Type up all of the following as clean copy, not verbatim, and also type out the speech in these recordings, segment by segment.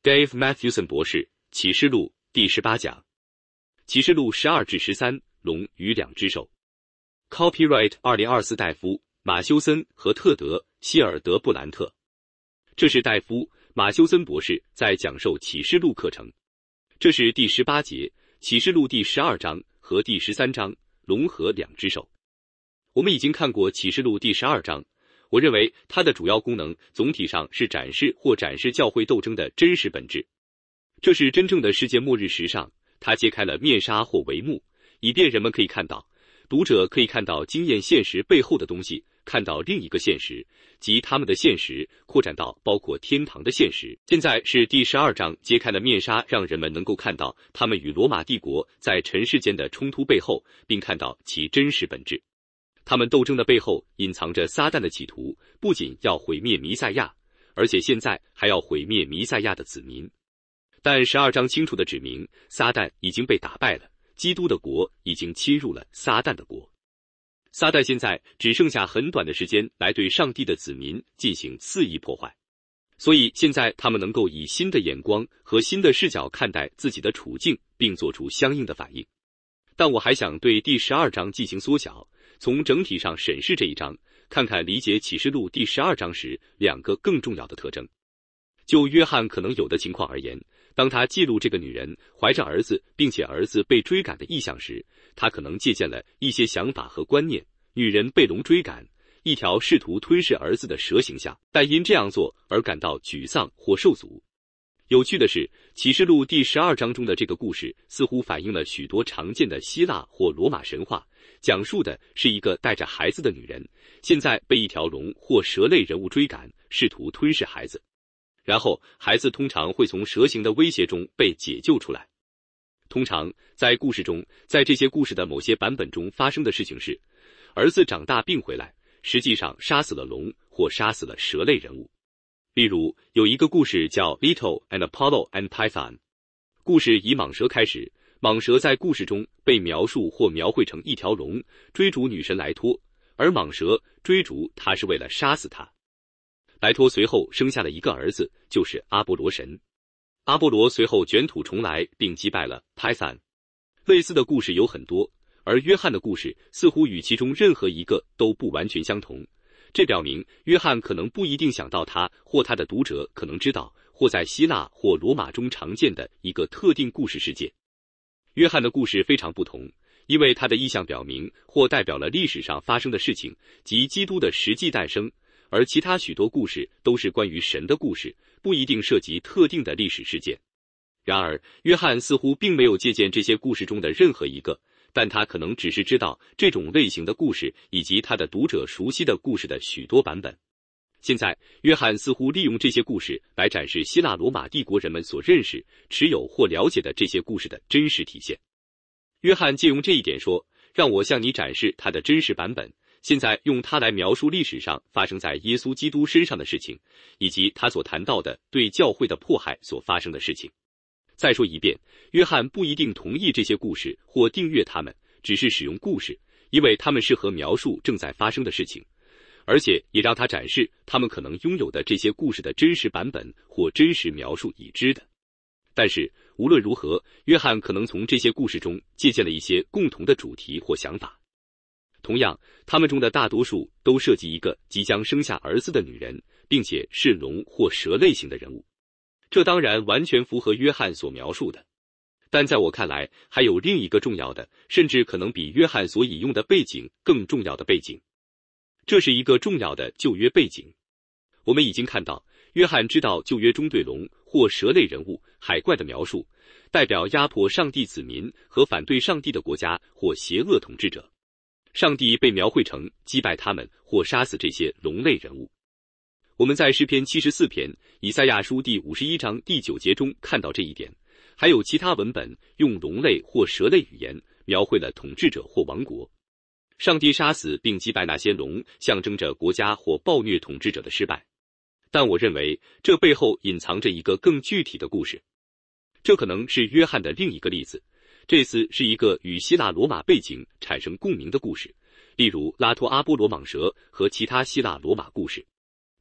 Dave Matthewson 博士，启示录第18讲，启示录12至13，龙与两只手。Copyright 2024戴夫、马修森和特德·希尔德布兰特。这是戴夫·马修森博士在讲授启示录课程。这是第18节，启示录第12章和第13章，龙和两只手。我们已经看过启示录第12章。我认为它的主要功能总体上是展示教会斗争的真实本质。这是真正的世界末日时尚，它揭开了面纱或帷幕，以便人们可以看到，读者可以看到经验现实背后的东西，看到另一个现实，即他们的现实扩展到包括天堂的现实。现在是第12章揭开了面纱，让人们能够看到他们与罗马帝国在尘世间的冲突背后，并看到其真实本质。他们斗争的背后隐藏着撒旦的企图，不仅要毁灭弥赛亚，而且现在还要毁灭弥赛亚的子民。但12章清楚地指明，撒旦已经被打败了，基督的国已经侵入了撒旦的国。撒旦现在只剩下很短的时间来对上帝的子民进行肆意破坏，所以现在他们能够以新的眼光和新的视角看待自己的处境，并做出相应的反应。但我还想对第12章进行缩小，从整体上审视这一章，看看理解启示录第12章时两个更重要的特征。就约翰可能有的情况而言，当他记录这个女人怀着儿子并且儿子被追赶的意象时，他可能借鉴了一些想法和观念，女人被龙追赶，一条试图吞噬儿子的蛇形象，但因这样做而感到沮丧或受阻。有趣的是，启示录第12章中的这个故事似乎反映了许多常见的希腊或罗马神话，讲述的是一个带着孩子的女人，现在被一条龙或蛇类人物追赶，试图吞噬孩子。然后孩子通常会从蛇形的威胁中被解救出来。通常在故事中，在这些故事的某些版本中发生的事情是，儿子长大并回来，实际上杀死了龙或杀死了蛇类人物。例如，有一个故事叫 Leto and Apollo and Python。 故事以蟒蛇开始，蟒蛇在故事中被描述或描绘成一条龙，追逐女神莱托，而蟒蛇追逐她是为了杀死她。莱托随后生下了一个儿子，就是阿波罗神。阿波罗随后卷土重来并击败了 Python。 类似的故事有很多，而约翰的故事似乎与其中任何一个都不完全相同。这表明约翰可能不一定想到他或他的读者可能知道或在希腊或罗马中常见的一个特定故事事件。约翰的故事非常不同，因为他的意象表明或代表了历史上发生的事情，即基督的实际诞生，而其他许多故事都是关于神的故事，不一定涉及特定的历史事件。然而，约翰似乎并没有借鉴这些故事中的任何一个，但他可能只是知道这种类型的故事以及他的读者熟悉的故事的许多版本。现在，约翰似乎利用这些故事来展示希腊罗马帝国人们所认识、持有或了解的这些故事的真实体现。约翰借用这一点说，让我向你展示他的真实版本，现在用它来描述历史上发生在耶稣基督身上的事情，以及他所谈到的对教会的迫害所发生的事情。再说一遍，约翰不一定同意这些故事或订阅他们，只是使用故事，因为他们适合描述正在发生的事情，而且也让他展示他们可能拥有的这些故事的真实版本或真实描述已知的。但是无论如何，约翰可能从这些故事中借鉴了一些共同的主题或想法。同样，他们中的大多数都涉及一个即将生下儿子的女人，并且是龙或蛇类型的人物。这当然完全符合约翰所描述的，但在我看来，还有另一个重要的，甚至可能比约翰所引用的背景更重要的背景。这是一个重要的旧约背景。我们已经看到，约翰知道旧约中对龙或蛇类人物、海怪的描述，代表压迫上帝子民和反对上帝的国家或邪恶统治者。上帝被描绘成击败他们或杀死这些龙类人物。我们在诗篇74篇、以赛亚书第51章第9节中看到这一点，还有其他文本用龙类或蛇类语言描绘了统治者或王国。上帝杀死并击败那些龙，象征着国家或暴虐统治者的失败。但我认为这背后隐藏着一个更具体的故事。这可能是约翰的另一个例子，这次是一个与希腊罗马背景产生共鸣的故事，例如拉托阿波罗蟒蛇和其他希腊罗马故事。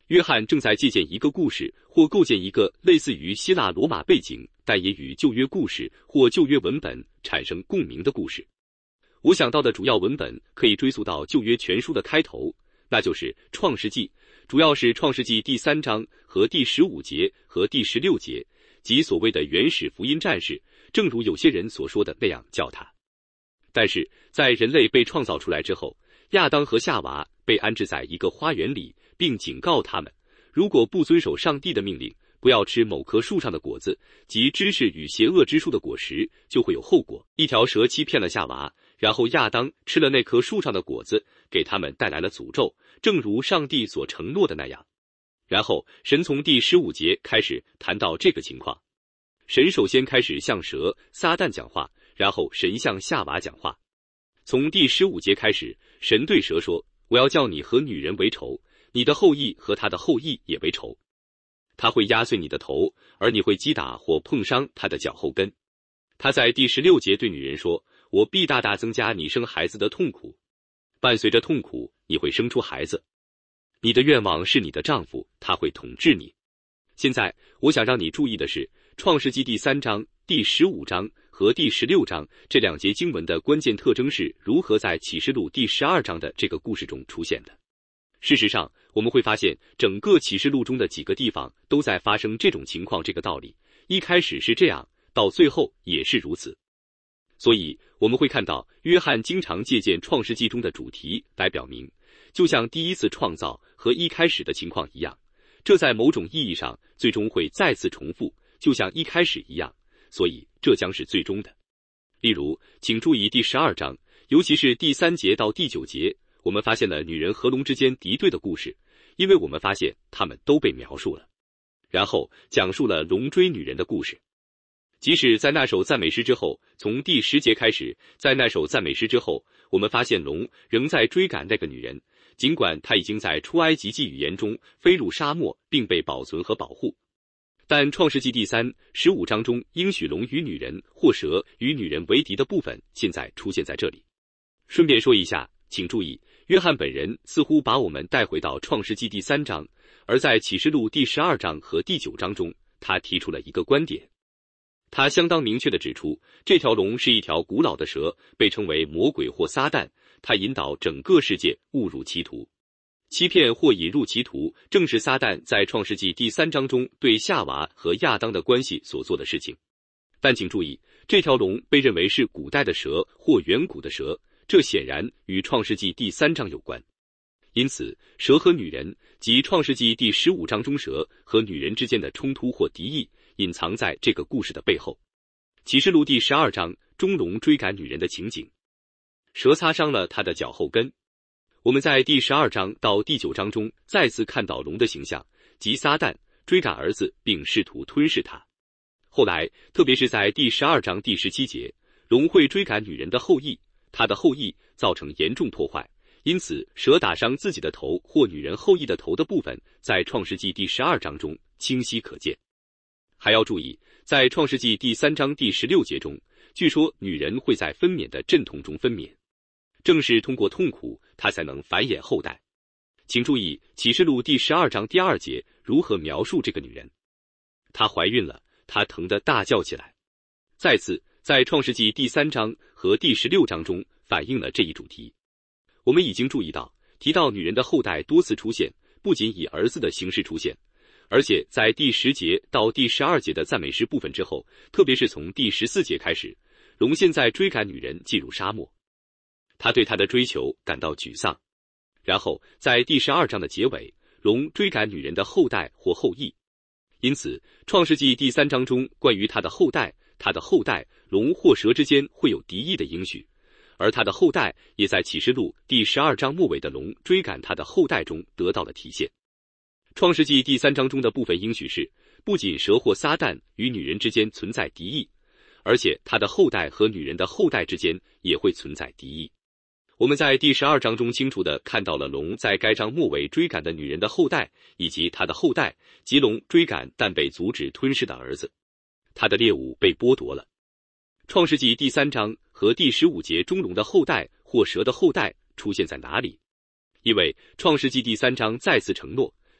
约翰正在借鉴一个故事，或构建一个类似于希腊罗马背景，但也与旧约故事或旧约文本产生共鸣的故事。我想到的主要文本可以追溯到旧约全书的开头，那就是创世纪，主要是创世纪第3章和第15节和第16节，即所谓的原始福音战士，正如有些人所说的那样叫他。但是在人类被创造出来之后，亚当和夏娃被安置在一个花园里，并警告他们，如果不遵守上帝的命令，不要吃某棵树上的果子，即知识与邪恶之树的果实，就会有后果。一条蛇欺骗了夏娃，然后亚当吃了那棵树上的果子，给他们带来了诅咒，正如上帝所承诺的那样。然后神从第15节开始谈到这个情况。神首先开始向蛇撒旦讲话，然后神向夏娃讲话。从第15节开始，神对蛇说，我要叫你和女人为仇，你的后裔和他的后裔也为仇。他会压碎你的头，而你会击打或碰伤他的脚后跟。他在第16节对女人说，我必大大增加你生孩子的痛苦，伴随着痛苦，你会生出孩子。你的愿望是你的丈夫，他会统治你。现在我想让你注意的是，创世纪第3章、第15章和第16章这2节经文的关键特征是如何在启示录第12章的这个故事中出现的。事实上，我们会发现整个启示录中的几个地方都在发生这种情况，这个道理一开始是这样，到最后也是如此。所以我们会看到约翰经常借鉴创世纪中的主题来表明，就像第一次创造和一开始的情况一样，这在某种意义上最终会再次重复，就像一开始一样，所以这将是最终的。例如，请注意第12章，尤其是第3节到第9节，我们发现了女人和龙之间敌对的故事，因为我们发现他们都被描述了。然后讲述了龙追女人的故事。即使在那首赞美诗之后，从第10节开始，在那首赞美诗之后，我们发现龙仍在追赶那个女人，尽管她已经在出埃及记语言中飞入沙漠并被保存和保护。但创世纪第3、15章中应许龙与女人或蛇与女人为敌的部分现在出现在这里。顺便说一下，请注意，约翰本人似乎把我们带回到创世纪第3章，而在启示录第12章和第9章中，他提出了一个观点。他相当明确地指出，这条龙是一条古老的蛇，被称为魔鬼或撒旦，它引导整个世界误入歧途。欺骗或引入歧途，正是撒旦在创世纪第3章中对夏娃和亚当的关系所做的事情。但请注意，这条龙被认为是古代的蛇或远古的蛇，这显然与创世纪第3章有关。因此，蛇和女人及创世纪第15章中蛇和女人之间的冲突或敌意，隐藏在这个故事的背后。启示录第12章中龙追赶女人的情景，蛇擦伤了她的脚后跟。我们在第12章到第9章中再次看到龙的形象，即撒旦追赶儿子并试图吞噬他。后来，特别是在第12章第17节，龙会追赶女人的后裔，他的后裔造成严重破坏，因此蛇打伤自己的头或女人后裔的头的部分在创世纪第12章中清晰可见。还要注意，在创世纪第3章第16节中，据说女人会在分娩的阵痛中分娩，正是通过痛苦她才能繁衍后代。请注意启示录第12章第2节如何描述这个女人。她怀孕了，她疼得大叫起来。再次在创世纪第3章和第16章中反映了这一主题。我们已经注意到，提到女人的后代多次出现，不仅以儿子的形式出现，而且在第10节到第12节的赞美诗部分之后，特别是从第14节开始，龙现在追赶女人进入沙漠，他对她的追求感到沮丧。然后在第12章的结尾，龙追赶女人的后代或后裔。因此，创世纪第3章中关于他的后代龙或蛇之间会有敌意的应许，而他的后代也在启示录第12章末尾的龙追赶他的后代中得到了体现。创世纪第3章中的部分应许是，不仅蛇或撒旦与女人之间存在敌意，而且他的后代和女人的后代之间也会存在敌意。我们在第12章中清楚地看到了龙在该章末尾追赶的女人的后代，以及他的后代，即龙追赶但被阻止吞噬的儿子。他的猎物被剥夺了。创世纪第3章和第15节中龙的后代或蛇的后代出现在哪里？因为创世纪第3章再次承诺，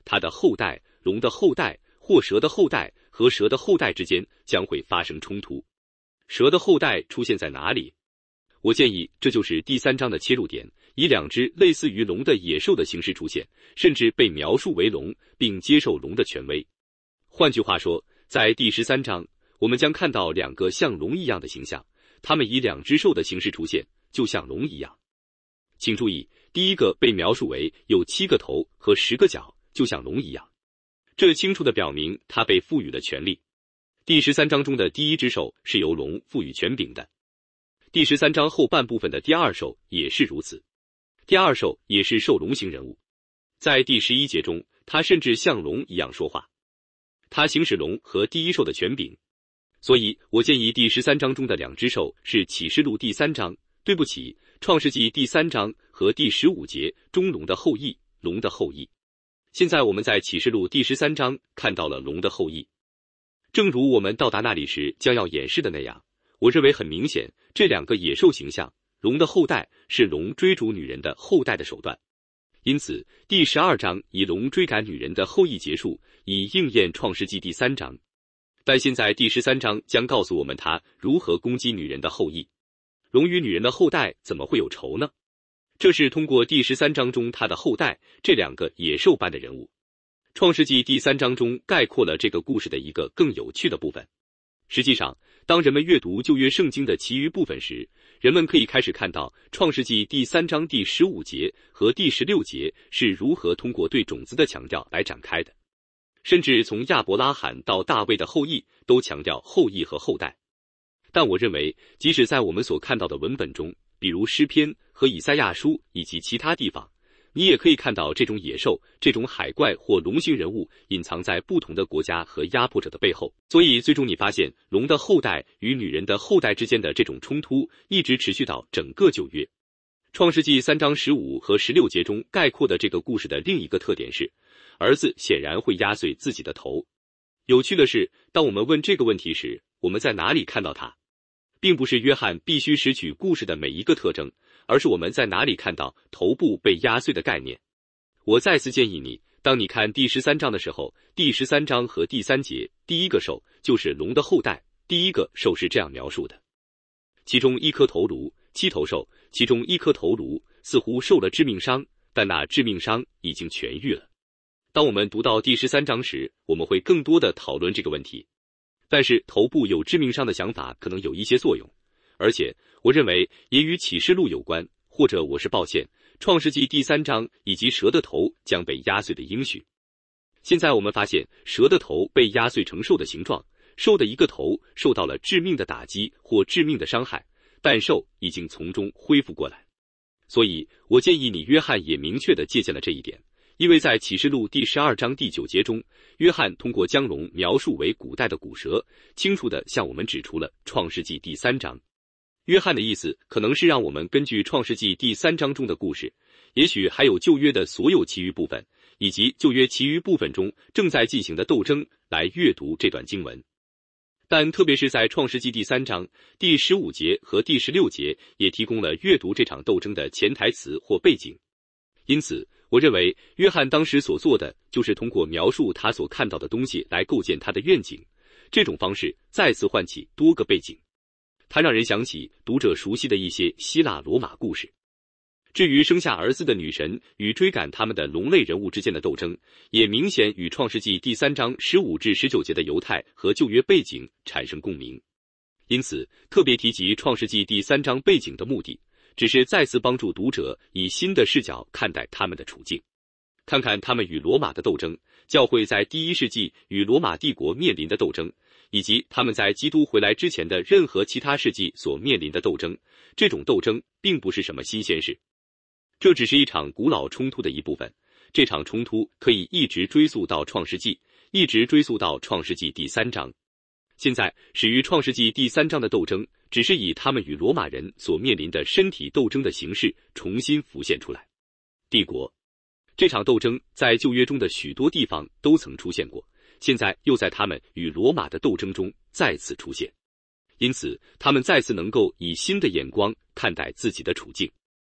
它的后代、龙的后代或蛇的后代和蛇的后代之间将会发生冲突。蛇的后代出现在哪里？我建议这就是第3章的切入点，以2只类似于龙的野兽的形式出现，甚至被描述为龙，并接受龙的权威。换句话说，在第13章，我们将看到2个像龙一样的形象，它们以2只兽的形式出现，就像龙一样。请注意，第一个被描述为有7个头和10个角，就像龙一样，这清楚地表明它被赋予了权力。第13章中的第1只兽是由龙赋予权柄的。第13章后半部分的第2兽也是如此，第2兽也是兽龙型人物。在第11节中，他甚至像龙一样说话，他行使龙和第1兽的权柄。所以我建议第13章中的2只兽是启示录第3章，对不起，创世纪第3章和第15节中龙的后裔，龙的后裔。现在我们在启示录第13章看到了龙的后裔。正如我们到达那里时将要演示的那样，我认为很明显，这2个野兽形象，龙的后代是龙追逐女人的后代的手段。因此，第12章以龙追赶女人的后裔结束，以应验创世纪第3章。但现在第13章将告诉我们他如何攻击女人的后裔。龙与女人的后代怎么会有仇呢？这是通过第13章中他的后代这2个野兽般的人物。创世纪第3章中概括了这个故事的一个更有趣的部分。实际上，当人们阅读旧约圣经的其余部分时，人们可以开始看到创世纪第3章第15节和第16节是如何通过对种子的强调来展开的。甚至从亚伯拉罕到大卫的后裔都强调后裔和后代。但我认为，即使在我们所看到的文本中，比如诗篇和以赛亚书以及其他地方，你也可以看到这种野兽、这种海怪或龙形人物隐藏在不同的国家和压迫者的背后。所以最终你发现龙的后代与女人的后代之间的这种冲突一直持续到整个旧约。创世纪3章15和16节中概括的这个故事的另一个特点是，儿子显然会压碎自己的头。有趣的是，当我们问这个问题时，我们在哪里看到它？并不是约翰必须拾取故事的每一个特征，而是我们在哪里看到头部被压碎的概念。我再次建议你，当你看第13章的时候，第13章和第3节，第一个兽就是龙的后代，第一个兽是这样描述的：其中一颗头颅，7头兽，其中一颗头颅似乎受了致命伤，但那致命伤已经痊愈了。当我们读到第13章时，我们会更多的讨论这个问题。但是头部有致命伤的想法可能有一些作用，而且我认为也与启示录有关，或者我是抱歉，创世纪第3章以及蛇的头将被压碎的应许。现在我们发现蛇的头被压碎成兽的形状，兽的一个头受到了致命的打击或致命的伤害，但兽已经从中恢复过来。所以我建议你，约翰也明确地借鉴了这一点。因为在启示录第12章第9节中，约翰通过将龙描述为古代的古蛇，清楚地向我们指出了创世纪第3章。约翰的意思可能是让我们根据创世纪第3章中的故事，也许还有旧约的所有其余部分，以及旧约其余部分中正在进行的斗争来阅读这段经文。但特别是在创世纪第3章第15节和第16节也提供了阅读这场斗争的潜台词或背景。因此我认为约翰当时所做的就是通过描述他所看到的东西来构建他的愿景，这种方式再次唤起多个背景，它让人想起读者熟悉的一些希腊罗马故事。至于生下儿子的女神与追赶他们的龙类人物之间的斗争，也明显与创世纪第3章15至19节的犹太和旧约背景产生共鸣。因此特别提及创世纪第3章背景的目的，只是再次帮助读者以新的视角看待他们的处境，看看他们与罗马的斗争，教会在第1世纪与罗马帝国面临的斗争，以及他们在基督回来之前的任何其他世纪所面临的斗争。这种斗争并不是什么新鲜事，这只是一场古老冲突的一部分。这场冲突可以一直追溯到创世纪，一直追溯到创世纪第3章。现在始于创世纪第3章的斗争，只是以他们与罗马人所面临的身体斗争的形式重新浮现出来。帝国这场斗争在旧约中的许多地方都曾出现过，现在又在他们与罗马的斗争中再次出现，因此他们再次能够以新的眼光看待自己的处境。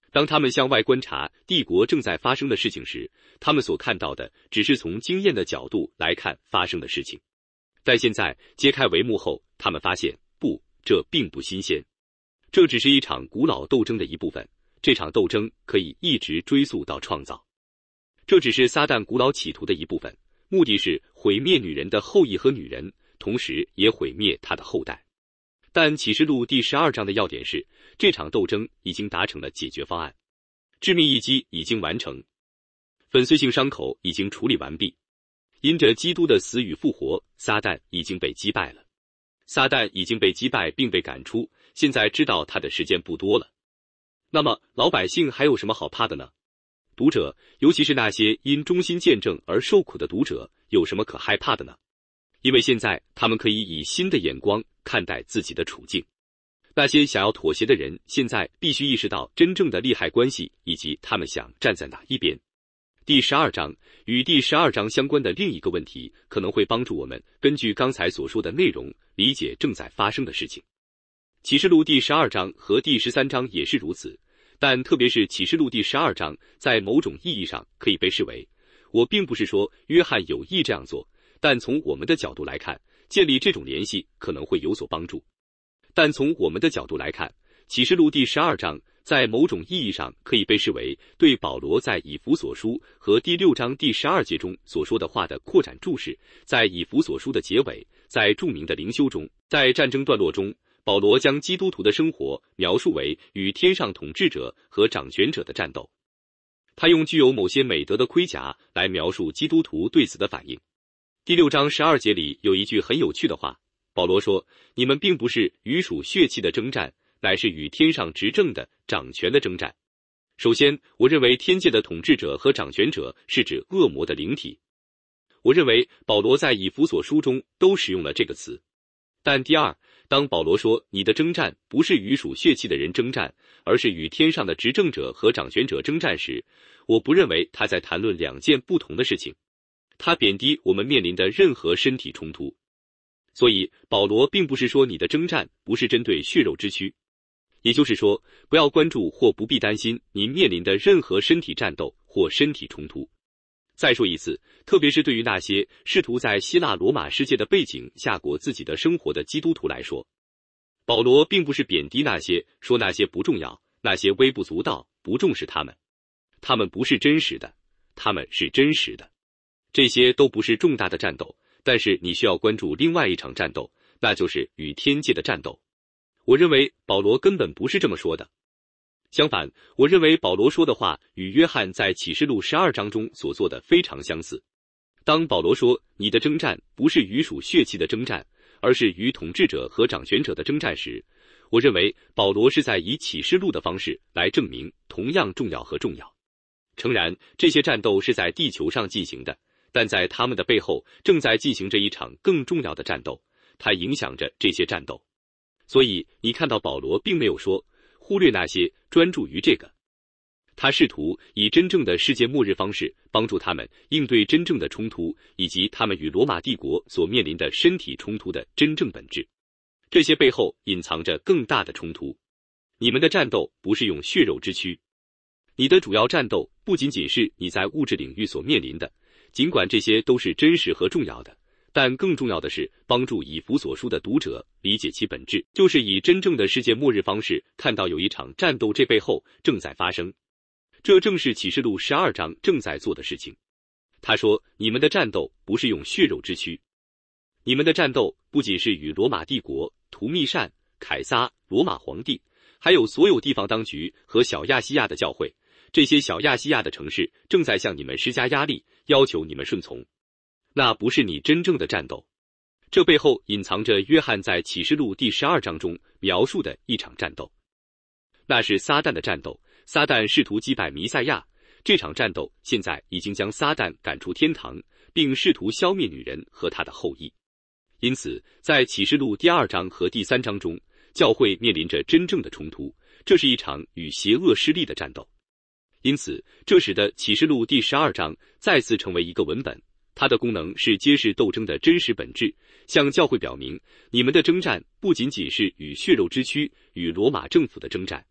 当他们向外观察帝国正在发生的事情时，他们所看到的只是从经验的角度来看发生的事情。但现在揭开帷幕后，他们发现，不，这并不新鲜。这只是一场古老斗争的一部分，这场斗争可以一直追溯到创造。这只是撒旦古老企图的一部分，目的是毁灭女人的后裔和女人，同时也毁灭她的后代。但启示录第12章的要点是，这场斗争已经达成了解决方案，致命一击已经完成，粉碎性伤口已经处理完毕。因着基督的死与复活，撒旦已经被击败了。撒旦已经被击败并被赶出，现在知道他的时间不多了。那么老百姓还有什么好怕的呢？读者，尤其是那些因忠心见证而受苦的读者，有什么可害怕的呢？因为现在他们可以以新的眼光看待自己的处境。那些想要妥协的人，现在必须意识到真正的利害关系以及他们想站在哪一边。第12章与第12章相关的另一个问题，可能会帮助我们根据刚才所说的内容理解正在发生的事情。启示录第12章和第13章也是如此，但特别是启示录第12章，在某种意义上可以被视为，我并不是说约翰有意这样做，但从我们的角度来看，建立这种联系可能会有所帮助。但从我们的角度来看，启示录第12章在某种意义上可以被视为对保罗在以弗所书和第6章第12节中所说的话的扩展注释。在以弗所书的结尾，在著名的灵修中，在战争段落中，保罗将基督徒的生活描述为与天上统治者和掌权者的战斗。他用具有某些美德的盔甲来描述基督徒对此的反应。第6章12节里有一句很有趣的话，保罗说，你们并不是与属血气的征战，乃是与天上执政的掌权的征战。首先，我认为天界的统治者和掌权者是指恶魔的灵体。我认为保罗在以弗所书中都使用了这个词。但第二，当保罗说你的征战不是与属血气的人征战，而是与天上的执政者和掌权者征战时，我不认为他在谈论两件不同的事情。他贬低我们面临的任何身体冲突。所以保罗并不是说你的征战不是针对血肉之躯，也就是说，不要关注或不必担心你面临的任何身体战斗或身体冲突。再说一次，特别是对于那些试图在希腊罗马世界的背景下过自己的生活的基督徒来说，保罗并不是贬低那些说那些不重要，那些微不足道，不重视他们。他们不是真实的，他们是真实的。这些都不是重大的战斗，但是你需要关注另外一场战斗，那就是与天界的战斗。我认为保罗根本不是这么说的。相反，我认为保罗说的话与约翰在启示录12章中所做的非常相似。当保罗说你的征战不是与属血气的征战，而是与统治者和掌权者的征战时，我认为保罗是在以启示录的方式来证明同样重要和重要。诚然，这些战斗是在地球上进行的，但在他们的背后正在进行着一场更重要的战斗，它影响着这些战斗。所以你看到保罗并没有说忽略那些，专注于这个。他试图以真正的世界末日方式帮助他们应对真正的冲突，以及他们与罗马帝国所面临的身体冲突的真正本质。这些背后隐藏着更大的冲突。你们的战斗不是用血肉之躯，你的主要战斗不仅仅是你在物质领域所面临的，尽管这些都是真实和重要的，但更重要的是帮助以弗所书的读者理解其本质，就是以真正的世界末日方式看到有一场战斗，这背后正在发生。这正是启示录12章正在做的事情。他说，你们的战斗不是用血肉之躯，你们的战斗不仅是与罗马帝国、图密善、凯撒、罗马皇帝，还有所有地方当局和小亚细亚的教会，这些小亚细亚的城市正在向你们施加压力，要求你们顺从。那不是你真正的战斗，这背后隐藏着约翰在启示录第12章中描述的一场战斗。那是撒旦的战斗，撒旦试图击败弥赛亚，这场战斗现在已经将撒旦赶出天堂，并试图消灭女人和她的后裔。因此，在启示录第2章和第3章中，教会面临着真正的冲突，这是一场与邪恶势力的战斗。因此，这使得启示录第12章再次成为一个文本，它的功能是揭示斗争的真实本质，向教会表明，你们的征战不仅仅是与血肉之躯、与罗马政府的征战，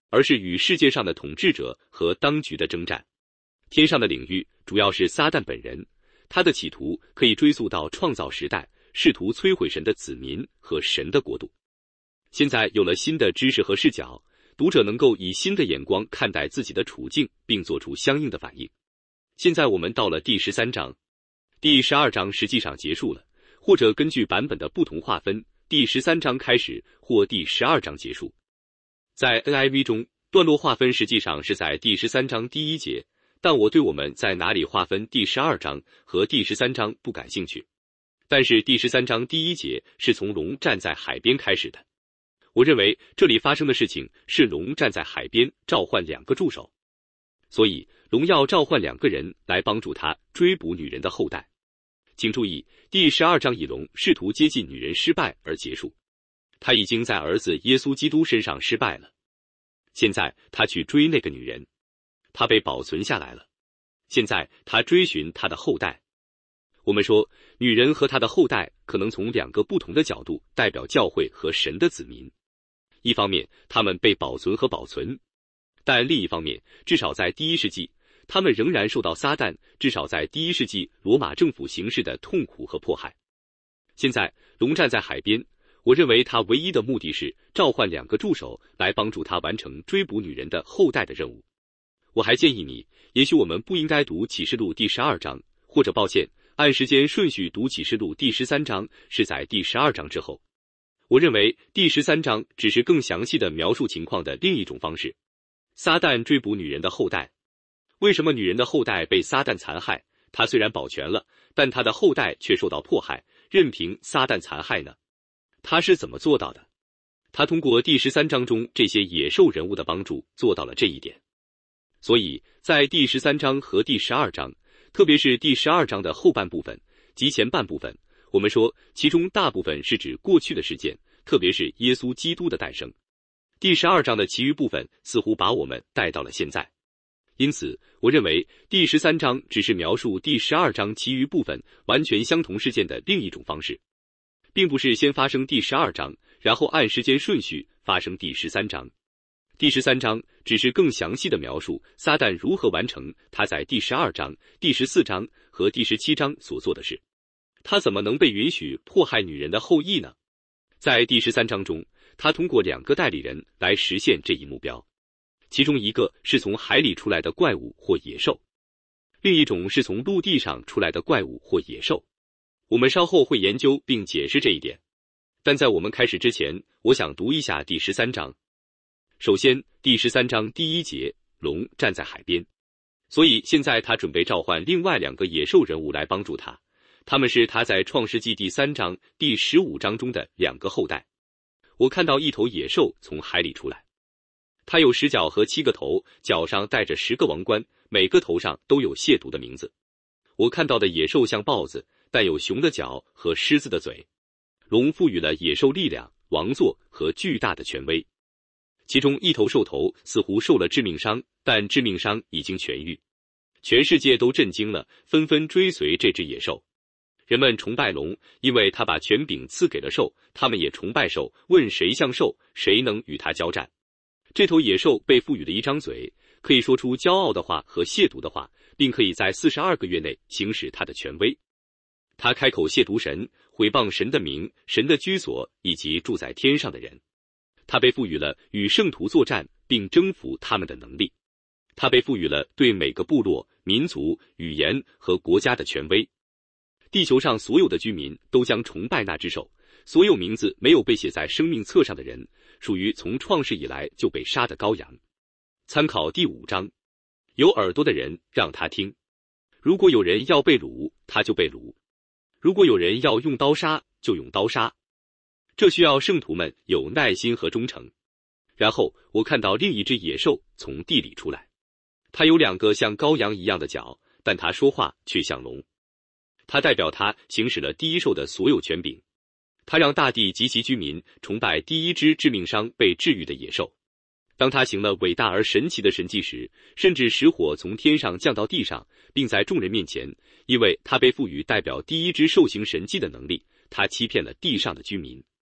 而是与世界上的统治者和当局的征战。天上的领域主要是撒旦本人，他的企图可以追溯到创造时代，试图摧毁神的子民和神的国度。现在有了新的知识和视角，读者能够以新的眼光看待自己的处境，并做出相应的反应。现在我们到了第13章，第12章实际上结束了，或者根据版本的不同划分，第13章开始或第12章结束。在 NIV 中，段落划分实际上是在第13章第1节，但我对我们在哪里划分第12章和第13章不感兴趣。但是第13章第1节是从龙站在海边开始的。我认为这里发生的事情是龙站在海边召唤2个助手，所以龙要召唤2个人来帮助他追捕女人的后代。请注意，第12章以龙试图接近女人失败而结束。他已经在儿子耶稣基督身上失败了，现在他去追那个女人，他被保存下来了，现在他追寻他的后代。我们说，女人和她的后代可能从2个不同的角度代表教会和神的子民。一方面，他们被保存和保存，但另一方面，至少在第1世纪，他们仍然受到撒旦，至少在第1世纪罗马政府形式的痛苦和迫害。现在，龙站在海边，我认为他唯一的目的是召唤2个助手来帮助他完成追捕女人的后代的任务。我还建议你，也许我们不应该读启示录第12章，或者抱歉，按时间顺序读启示录第13章是在第12章之后。我认为第13章只是更详细的描述情况的另一种方式。撒旦追捕女人的后代。为什么女人的后代被撒旦残害？她虽然保全了，但她的后代却受到迫害，任凭撒旦残害呢？他是怎么做到的？他通过第13章中这些野兽人物的帮助做到了这一点。所以在第13章和第12章，特别是第12章的后半部分及前半部分，我们说其中大部分是指过去的事件，特别是耶稣基督的诞生。第12章的其余部分似乎把我们带到了现在。因此，我认为第13章只是描述第12章其余部分完全相同事件的另一种方式，并不是先发生第12章，然后按时间顺序发生第13章。第13章只是更详细的描述撒旦如何完成他在第12章、第14章和第17章所做的事。他怎么能被允许迫害女人的后裔呢？在第13章中，他通过2个代理人来实现这一目标，其中一个是从海里出来的怪物或野兽，另一种是从陆地上出来的怪物或野兽。我们稍后会研究并解释这一点，但在我们开始之前，我想读一下第13章。首先，第13章第1节，龙站在海边，所以现在他准备召唤另外2个野兽人物来帮助他，他们是他在创世纪第3章、第15章中的2个后代。我看到一头野兽从海里出来，它有10角和7个头，脚上戴着10个王冠，每个头上都有亵渎的名字。我看到的野兽像豹子，但有熊的脚和狮子的嘴。龙赋予了野兽力量、王座和巨大的权威。其中一头兽头似乎受了致命伤，但致命伤已经痊愈。全世界都震惊了，纷纷追随这只野兽。人们崇拜龙，因为他把权柄赐给了兽，他们也崇拜兽，问谁像兽，谁能与他交战。这头野兽被赋予了一张嘴，可以说出骄傲的话和亵渎的话，并可以在42个月内行使他的权威。他开口亵渎神，毁谤神的名、神的居所以及住在天上的人。他被赋予了与圣徒作战并征服他们的能力。他被赋予了对每个部落、民族、语言和国家的权威。地球上所有的居民都将崇拜那只兽，所有名字没有被写在生命册上的人，属于从创世以来就被杀的羔羊。参考第5章。有耳朵的人让他听。如果有人要被掳，他就被掳；如果有人要用刀杀，就用刀杀。这需要圣徒们有耐心和忠诚。然后我看到另一只野兽从地里出来，它有2个像羔羊一样的角，但它说话却像龙。它代表它行使了第一兽的所有权柄。它让大地及其居民崇拜第一只致命伤被治愈的野兽。当他行了伟大而神奇的神迹时，甚至使火从天上降到地上，并在众人面前，因为他被赋予代表第一只兽行神迹的能力，他欺骗了地上的居民。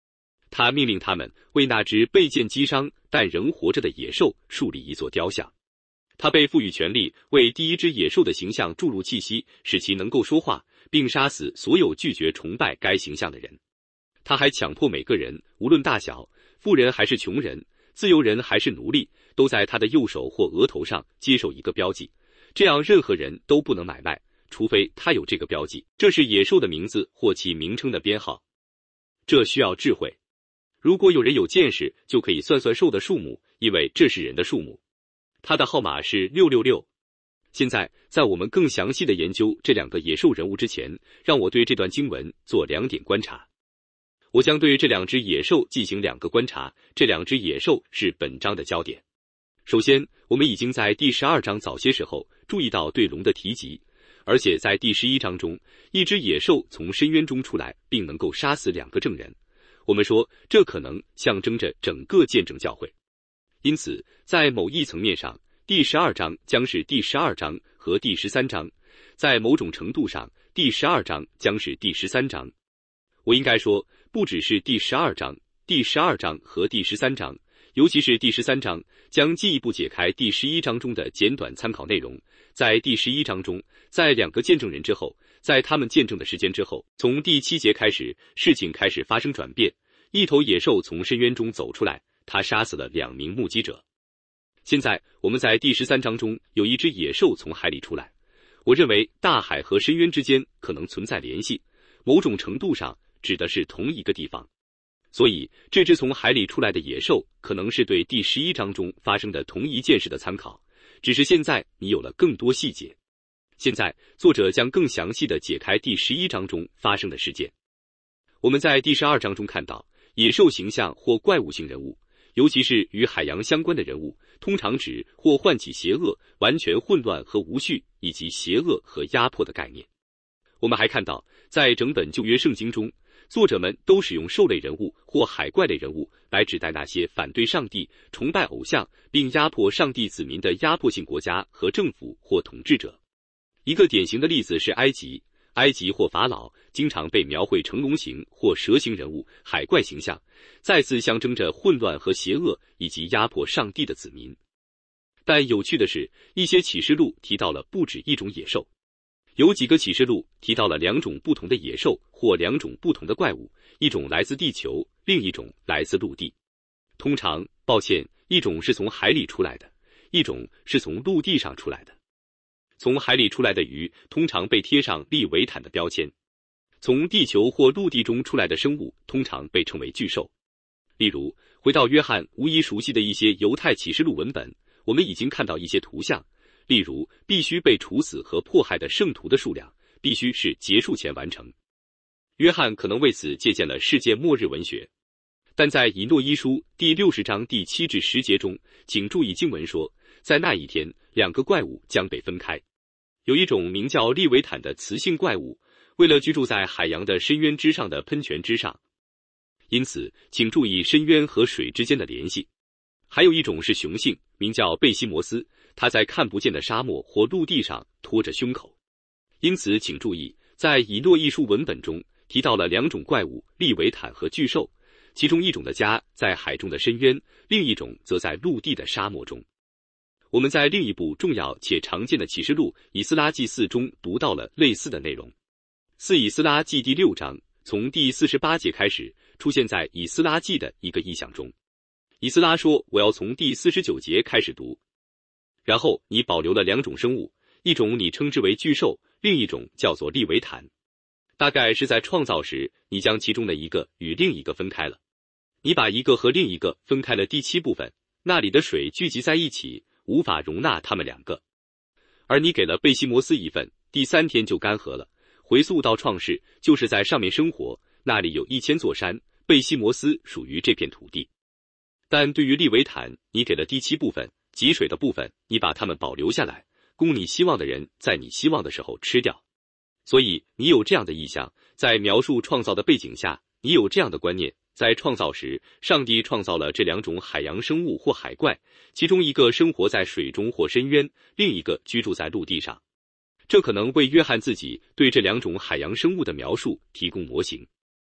他命令他们为那只被剑击伤但仍活着的野兽树立一座雕像。他被赋予权力为第一只野兽的形象注入气息，使其能够说话，并杀死所有拒绝崇拜该形象的人。他还强迫每个人，无论大小，富人还是穷人，自由人还是奴隶，都在他的右手或额头上接受一个标记，这样任何人都不能买卖，除非他有这个标记，这是野兽的名字或其名称的编号。这需要智慧。如果有人有见识，就可以算算兽的数目，因为这是人的数目。他的号码是666。现在，在我们更详细的研究这两个野兽人物之前，让我对这段经文做2点观察。我将对这2只野兽进行2个观察，这2只野兽是本章的焦点。首先，我们已经在第12章早些时候注意到对龙的提及，而且在第11章中，一只野兽从深渊中出来，并能够杀死2个证人。我们说，这可能象征着整个见证教会。因此，在某一层面上，第12章将是第12章和第13章；在某种程度上，第12章将是第13章。我应该说，不只是第12章、第12章和第13章，尤其是第13章将进一步解开第11章中的简短参考内容。在第11章中，在2个见证人之后，在他们见证的时间之后，从第7节开始，事情开始发生转变。一头野兽从深渊中走出来，他杀死了2名目击者。现在我们在第13章中有一只野兽从海里出来，我认为大海和深渊之间可能存在联系，某种程度上指的是同一个地方。所以这只从海里出来的野兽可能是对第11章中发生的同一件事的参考，只是现在你有了更多细节。现在作者将更详细地解开第11章中发生的事件。我们在第12章中看到，野兽形象或怪物性人物，尤其是与海洋相关的人物，通常指或唤起邪恶、完全混乱和无序，以及邪恶和压迫的概念。我们还看到，在整本旧约圣经中，作者们都使用兽类人物或海怪类人物来指代那些反对上帝、崇拜偶像，并压迫上帝子民的压迫性国家和政府或统治者。一个典型的例子是埃及。埃及或法老经常被描绘成龙形或蛇形人物、海怪形象，再次象征着混乱和邪恶，以及压迫上帝的子民。但有趣的是，一些启示录提到了不止一种野兽，有几个启示录提到了2种不同的野兽或2种不同的怪物，一种来自地球，另一种来自陆地。通常，一种是从海里出来的，一种是从陆地上出来的。从海里出来的鱼通常被贴上利维坦的标签，从地球或陆地中出来的生物通常被称为巨兽。例如，回到约翰无疑熟悉的一些犹太启示录文本，我们已经看到一些图像，例如必须被处死和迫害的圣徒的数量必须是结束前完成。约翰可能为此借鉴了世界末日文学。但在以诺一书第60章第7至10节中，请注意经文说，在那一天2个怪物将被分开。有一种名叫利维坦的雌性怪物，为了居住在海洋的深渊之上的喷泉之上，因此请注意深渊和水之间的联系。还有一种是雄性，名叫贝西摩斯，它在看不见的沙漠或陆地上拖着胸口。因此请注意，在以诺一书文本中提到了2种怪物，利维坦和巨兽，其中一种的家在海中的深渊，另一种则在陆地的沙漠中。我们在另一部重要且常见的启示录以斯拉记4中读到了类似的内容。以斯拉记第6章从第48节开始出现在以斯拉记的一个意象中。以斯拉说，我要从第49节开始读。然后你保留了2种生物，一种你称之为巨兽，另一种叫做利维坦。大概是在创造时，你将其中的一个与另一个分开了。你把一个和另一个分开了第7部分，那里的水聚集在一起，无法容纳他们2个。而你给了贝西摩斯一份，第3天就干涸了。回溯到创世，就是在上面生活，那里有1000座山，贝西摩斯属于这片土地。但对于利维坦，你给了第7部分，集水的部分，你把它们保留下来，供你希望的人在你希望的时候吃掉。所以你有这样的意象，在描述创造的背景下，你有这样的观念，在创造时，上帝创造了这2种海洋生物或海怪，其中一个生活在水中或深渊，另一个居住在陆地上。这可能为约翰自己对这2种海洋生物的描述提供模型。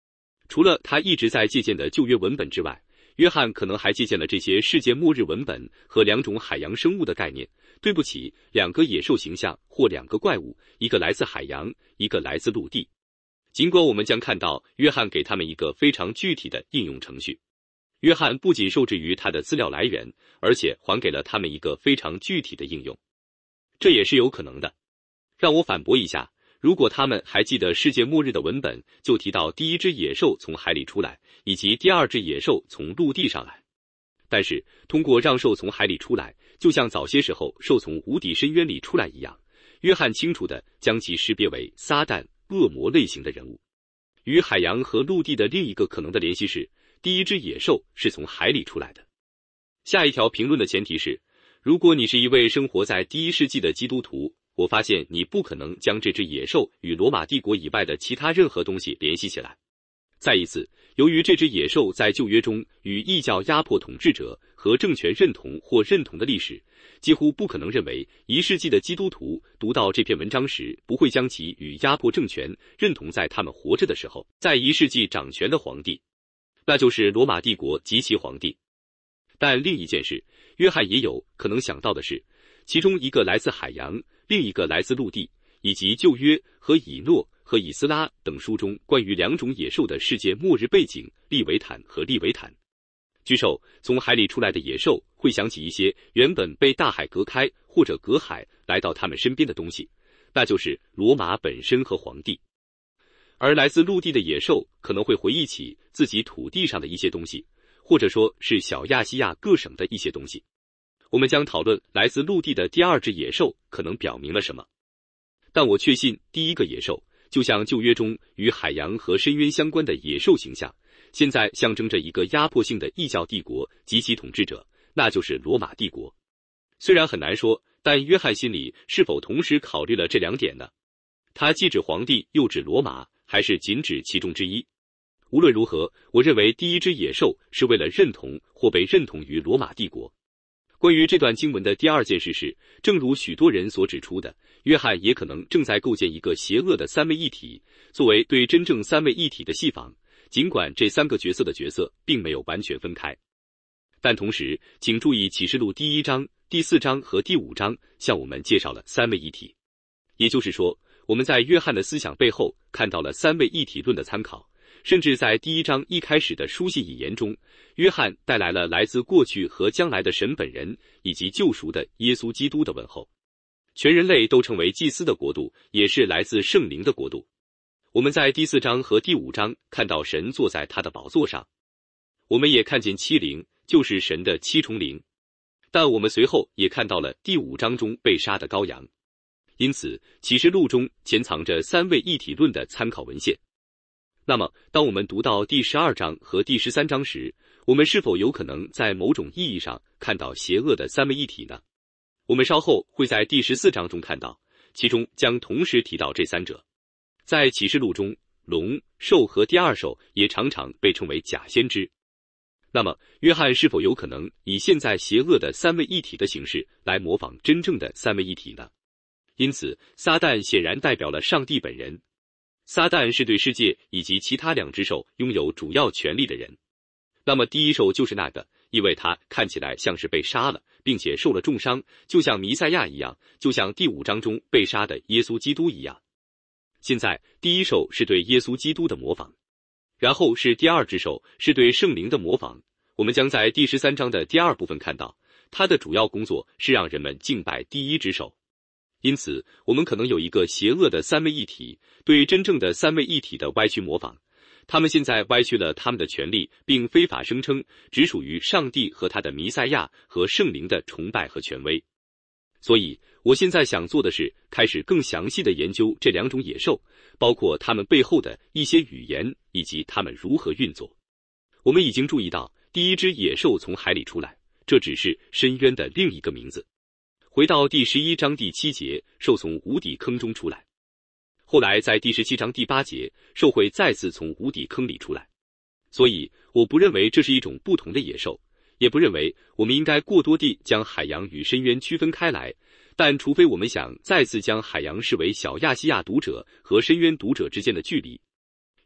除了他一直在借鉴的旧约文本之外，约翰可能还借鉴了这些世界末日文本和2种海洋生物的概念。对不起，2个野兽形象或2个怪物，一个来自海洋，一个来自陆地。尽管我们将看到约翰给他们一个非常具体的应用程序，约翰不仅受制于他的资料来源，而且还给了他们一个非常具体的应用。这也是有可能的。让我反驳一下，如果他们还记得世界末日的文本，就提到第一只野兽从海里出来，以及第二只野兽从陆地上来。但是通过让兽从海里出来，就像早些时候兽从无底深渊里出来一样，约翰清楚地将其识别为撒旦、恶魔类型的人物。与海洋和陆地的另一个可能的联系是，第一只野兽是从海里出来的。下一条评论的前提是，如果你是一位生活在第1世纪的基督徒，我发现你不可能将这只野兽与罗马帝国以外的其他任何东西联系起来。再一次，由于这只野兽在旧约中与异教压迫统治者和政权认同或认同的历史，几乎不可能认为1世纪的基督徒读到这篇文章时不会将其与压迫政权认同在他们活着的时候在1世纪掌权的皇帝，那就是罗马帝国及其皇帝。但另一件事，约翰也有可能想到的是，其中一个来自海洋，另一个来自陆地，以及旧约和以诺和以斯拉等书中关于2种野兽的世界末日背景，利维坦和利维坦。据说从海里出来的野兽会想起一些原本被大海隔开或者隔海来到他们身边的东西，那就是罗马本身和皇帝。而来自陆地的野兽可能会回忆起自己土地上的一些东西，或者说是小亚细亚各省的一些东西。我们将讨论来自陆地的第2只野兽可能表明了什么。但我确信第一个野兽，就像旧约中与海洋和深渊相关的野兽形象，现在象征着一个压迫性的异教帝国及其统治者，那就是罗马帝国。虽然很难说，但约翰心里是否同时考虑了这2点呢？他既指皇帝又指罗马，还是仅指其中之一？无论如何，我认为第一只野兽是为了认同或被认同于罗马帝国。关于这段经文的第2件事是，正如许多人所指出的，约翰也可能正在构建一个邪恶的三位一体，作为对真正三位一体的戏仿，尽管这3个角色的角色并没有完全分开。但同时，请注意启示录第1章、第4章和第5章向我们介绍了三位一体。也就是说，我们在约翰的思想背后看到了三位一体论的参考，甚至在第1章一开始的书信引言中，约翰带来了来自过去和将来的神本人以及救赎的耶稣基督的问候。全人类都成为祭司的国度，也是来自圣灵的国度。我们在第4章和第5章看到神坐在他的宝座上，我们也看见7灵，就是神的7重灵。但我们随后也看到了第5章中被杀的羔羊。因此，启示录中潜藏着三位一体论的参考文献。那么，当我们读到第12章和第13章时，我们是否有可能在某种意义上看到邪恶的三位一体呢？我们稍后会在第14章中看到，其中将同时提到这3者。在启示录中，龙、兽和第2兽也常常被称为假先知。那么，约翰是否有可能以现在邪恶的三位一体的形式来模仿真正的三位一体呢？因此，撒旦显然代表了上帝本人。撒旦是对世界以及其他2只兽拥有主要权力的人。那么第1兽就是那个，因为他看起来像是被杀了，并且受了重伤，就像弥赛亚一样，就像第5章中被杀的耶稣基督一样。现在第1兽是对耶稣基督的模仿，然后是第2只兽，是对圣灵的模仿。我们将在第13章的第2部分看到，他的主要工作是让人们敬拜第1只兽。因此，我们可能有一个邪恶的三位一体，对真正的三位一体的歪曲模仿。他们现在歪曲了他们的权利，并非法声称只属于上帝和他的弥赛亚和圣灵的崇拜和权威。所以，我现在想做的是开始更详细的研究这2种野兽，包括它们背后的一些语言以及它们如何运作。我们已经注意到，第1只野兽从海里出来，这只是深渊的另一个名字。回到第11章第7节，兽从无底坑中出来。后来在第17章第8节，兽会再次从无底坑里出来。所以，我不认为这是一种不同的野兽，也不认为我们应该过多地将海洋与深渊区分开来。但除非我们想再次将海洋视为小亚细亚读者和深渊读者之间的距离。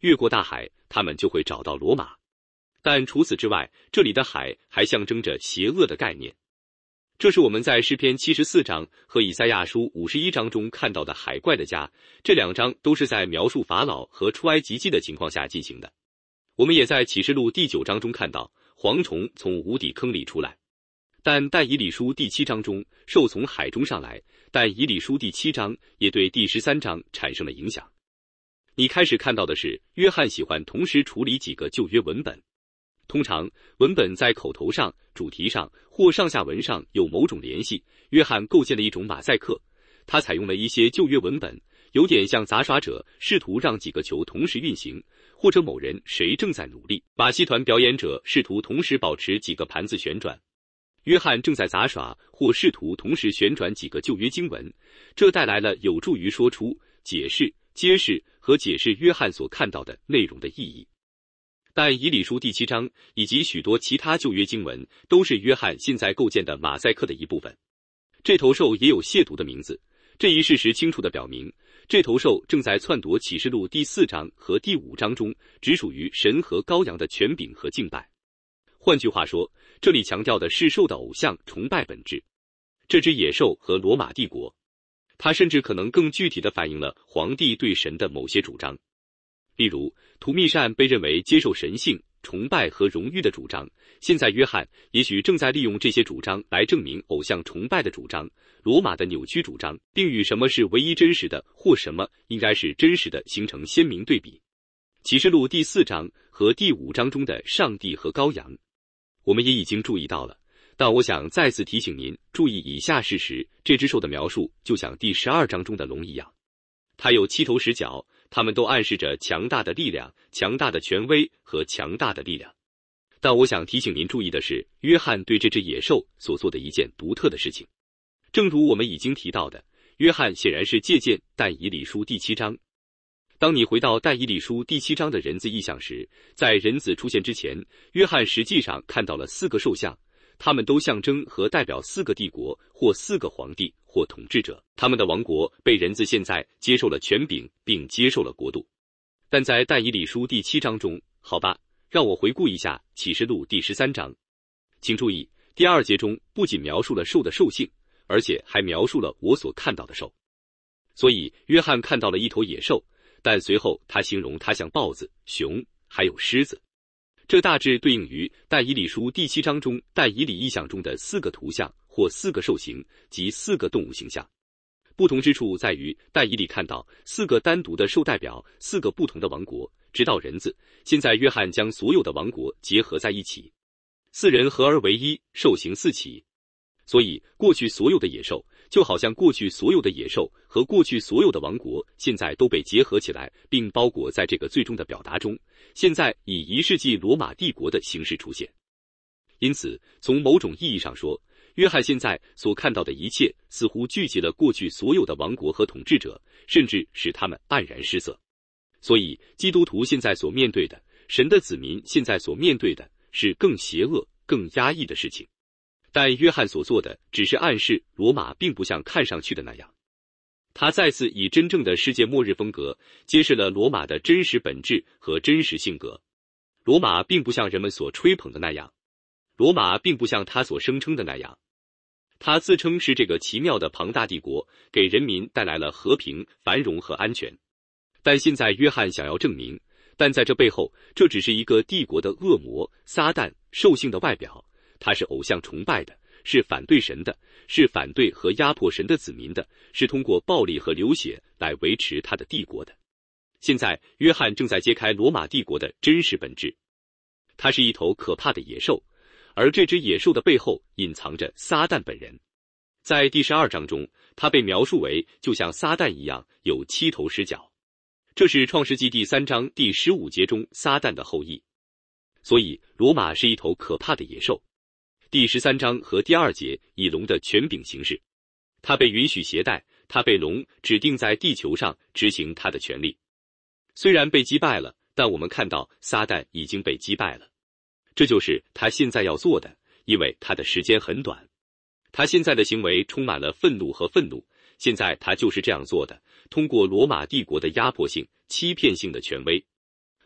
越过大海，他们就会找到罗马。但除此之外，这里的海还象征着邪恶的概念。这是我们在诗篇74章和以赛亚书51章中看到的海怪的家，这2章都是在描述法老和出埃及记的情况下进行的。我们也在启示录第9章中看到蝗虫从无底坑里出来，但但以理书第7章中兽从海中上来，但以理书第7章也对第13章产生了影响。你开始看到的是约翰喜欢同时处理几个旧约文本，通常文本在口头上、主题上或上下文上有某种联系，约翰构建了一种马赛克，他采用了一些旧约文本，有点像杂耍者试图让几个球同时运行，或者某人谁正在努力，马戏团表演者试图同时保持几个盘子旋转。约翰正在杂耍或试图同时旋转几个旧约经文，这带来了有助于说出、解释、揭示和解释约翰所看到的内容的意义。但以理书第7章以及许多其他旧约经文都是约翰现在构建的马赛克的一部分。这头兽也有亵渎的名字，这一事实清楚地表明，这头兽正在篡夺启示录第4章和第5章中只属于神和羔羊的权柄和敬拜。换句话说，这里强调的是兽的偶像崇拜本质，这只野兽和罗马帝国，它甚至可能更具体地反映了皇帝对神的某些主张。例如，图密善被认为接受神性、崇拜和荣誉的主张，现在约翰也许正在利用这些主张来证明偶像崇拜的主张、罗马的扭曲主张，并与什么是唯一真实的或什么应该是真实的形成鲜明对比。启示录第4章和第5章中的上帝和羔羊，我们也已经注意到了，但我想再次提醒您注意以下事实：这只兽的描述就像第12章中的龙一样，它有7头10角，它们都暗示着强大的力量、强大的权威和强大的力量。但我想提醒您注意的是，约翰对这只野兽所做的一件独特的事情。正如我们已经提到的，约翰显然是借鉴但以理书第7章。当你回到但以理书第7章的人子意象时，在人子出现之前，约翰实际上看到了4个兽像，他们都象征和代表4个帝国或4个皇帝或统治者，他们的王国被人子现在接受了权柄并接受了国度。但在但以理书第7章中，好吧，让我回顾一下启示录第13章。请注意，第2节中不仅描述了兽的兽性，而且还描述了我所看到的兽。所以约翰看到了一头野兽，但随后他形容它像豹子、熊还有狮子，这大致对应于但以理书第7章中但以理意象中的4个图像或4个兽形及4个动物形象。不同之处在于，但以理看到4个单独的兽代表4个不同的王国，直到人子，现在约翰将所有的王国结合在一起，4人合而为一，兽形4起。所以过去所有的野兽，就好像过去所有的野兽和过去所有的王国现在都被结合起来，并包裹在这个最终的表达中，现在以1世纪罗马帝国的形式出现。因此从某种意义上说，约翰现在所看到的一切似乎聚集了过去所有的王国和统治者，甚至使他们黯然失色。所以基督徒现在所面对的，神的子民现在所面对的是更邪恶、更压抑的事情。但约翰所做的只是暗示罗马并不像看上去的那样，他再次以真正的世界末日风格揭示了罗马的真实本质和真实性格。罗马并不像人们所吹捧的那样，罗马并不像他所声称的那样。他自称是这个奇妙的庞大帝国，给人民带来了和平、繁荣和安全。但现在约翰想要证明，但在这背后，这只是一个帝国的恶魔、撒旦、兽性的外表。他是偶像崇拜的，是反对神的，是反对和压迫神的子民的，是通过暴力和流血来维持他的帝国的。现在约翰正在揭开罗马帝国的真实本质，它是一头可怕的野兽，而这只野兽的背后隐藏着撒旦本人。在第12章中，他被描述为就像撒旦一样有7头10角，这是创世纪第3章第15节中撒旦的后裔。所以罗马是一头可怕的野兽。第13章和第2节以龙的权柄行事，他被允许携带，他被龙指定在地球上执行他的权利。虽然被击败了，但我们看到撒旦已经被击败了，这就是他现在要做的，因为他的时间很短。他现在的行为充满了愤怒和愤怒，现在他就是这样做的，通过罗马帝国的压迫性、欺骗性的权威。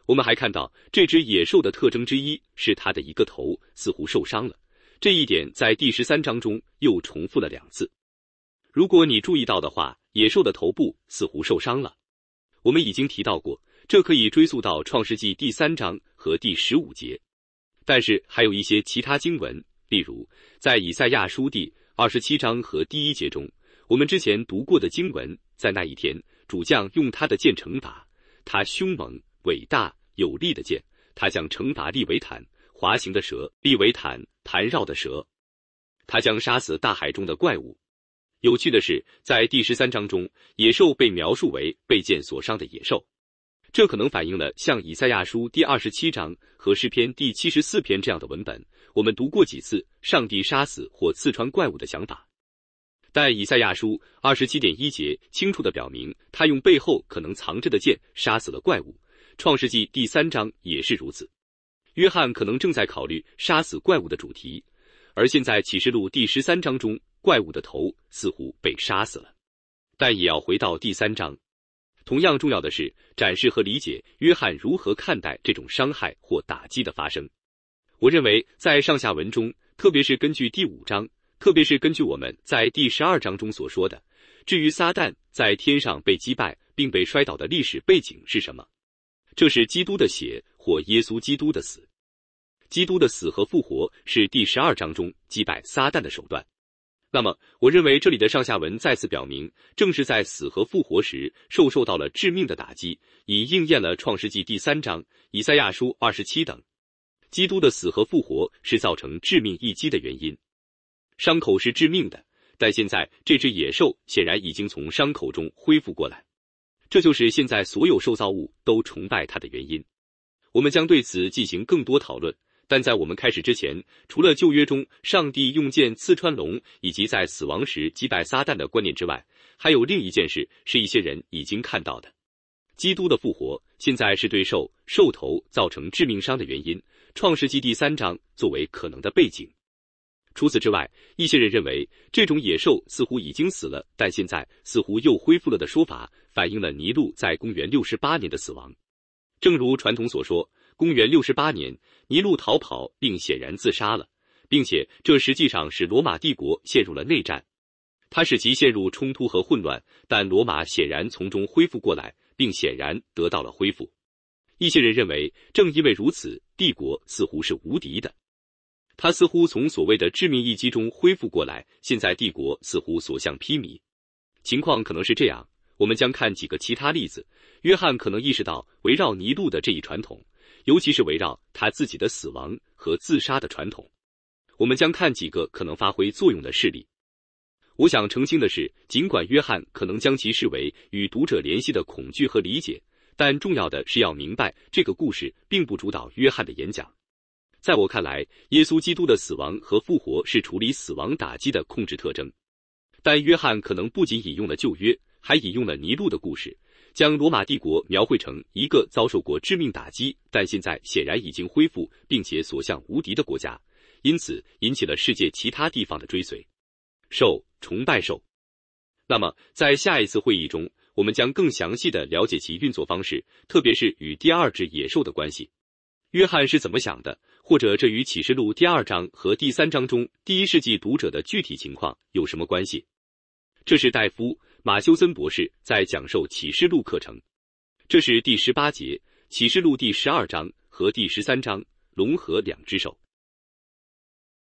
我们还看到这只野兽的特征之一是它的一个头似乎受伤了，这一点在第13章中又重复了2次。如果你注意到的话，野兽的头部似乎受伤了。我们已经提到过，这可以追溯到创世纪第3章和第15节。但是还有一些其他经文，例如在以赛亚书第27章和第1节中，我们之前读过的经文，在那一天，主将用他的剑惩罚，他凶猛、伟大、有力的剑，他将惩罚立为毯，滑行的蛇立为毯，盘绕的蛇，他将杀死大海中的怪物。有趣的是，在第13章中，野兽被描述为被剑所伤的野兽，这可能反映了像以赛亚书第27章和诗篇第74篇这样的文本，我们读过几次上帝杀死或刺穿怪物的想法。但以赛亚书27.1节清楚地表明，他用背后可能藏着的剑杀死了怪物。创世纪第3章也是如此。约翰可能正在考虑杀死怪物的主题，而现在启示录第13章中，怪物的头似乎被杀死了。但也要回到第3章。同样重要的是，展示和理解约翰如何看待这种伤害或打击的发生。我认为在上下文中，特别是根据第5章，特别是根据我们在第12章中所说的，至于撒旦在天上被击败并被摔倒的历史背景是什么？这是基督的血或耶稣基督的死。基督的死和复活是第12章中击败撒旦的手段。那么，我认为这里的上下文再次表明，正是在死和复活时受到了致命的打击，以应验了创世纪第3章、以赛亚书27等。基督的死和复活是造成致命一击的原因。伤口是致命的，但现在这只野兽显然已经从伤口中恢复过来，这就是现在所有受造物都崇拜它的原因。我们将对此进行更多讨论，但在我们开始之前，除了旧约中上帝用剑刺穿龙以及在死亡时击败撒旦的观念之外，还有另一件事是一些人已经看到的。基督的复活现在是对兽头造成致命伤的原因，创世纪第3章作为可能的背景。除此之外，一些人认为这种野兽似乎已经死了，但现在似乎又恢复了的说法，反映了尼禄在公元68年的死亡。正如传统所说，公元68年，尼禄逃跑并显然自杀了，并且这实际上使罗马帝国陷入了内战。他使其陷入冲突和混乱，但罗马显然从中恢复过来，并显然得到了恢复。一些人认为，正因为如此，帝国似乎是无敌的。他似乎从所谓的致命一击中恢复过来，现在帝国似乎所向披靡。情况可能是这样，我们将看几个其他例子。约翰可能意识到围绕尼禄的这一传统，尤其是围绕他自己的死亡和自杀的传统。我们将看几个可能发挥作用的事例。我想澄清的是，尽管约翰可能将其视为与读者联系的恐惧和理解，但重要的是要明白，这个故事并不主导约翰的演讲。在我看来，耶稣基督的死亡和复活是处理死亡打击的控制特征。但约翰可能不仅引用了旧约，还引用了尼禄的故事，将罗马帝国描绘成一个遭受过致命打击，但现在显然已经恢复并且所向无敌的国家，因此引起了世界其他地方的追随。崇拜兽。那么，在下一次会议中，我们将更详细地了解其运作方式，特别是与第2只野兽的关系。约翰是怎么想的，或者这与启示录第2章和第3章中第1世纪读者的具体情况有什么关系？这是戴夫·马修森博士在讲授启示录课程。这是第18节，启示录第12章和第13章，龙和2只手。